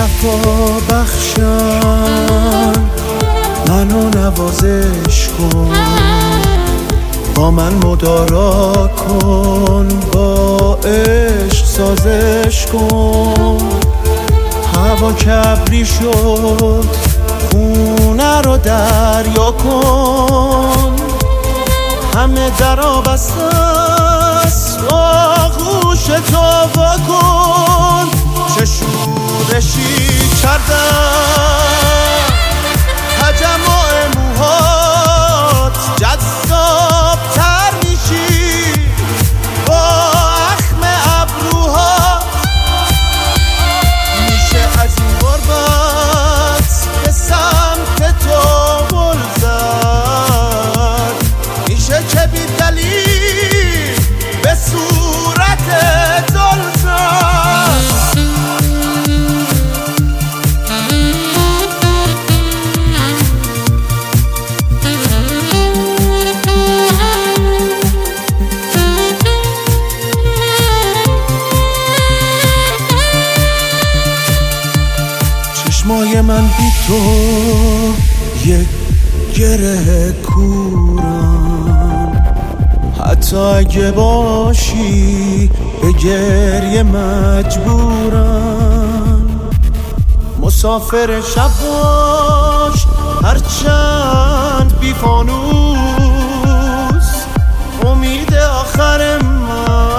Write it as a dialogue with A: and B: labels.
A: شفا بخشم منو نوازش کن، با من مدارا کن، با عشق سازش کن. هوا کبری شد خونه رو دریا کن، همه درا بسته است آغوش تو وا کن. چه شورشی کردم تجمع موهات، جذاب تر میشی با اخم ابروها. میشه از این غربت به سمت تو گل زد، میشه که بی دلیل به صورت دل زد. چشمای من بی تو یک گره کورم، حتی اگه باشی به گریه مجبورم. مسافر شب باش هرچند بی فانوس، امید آخر من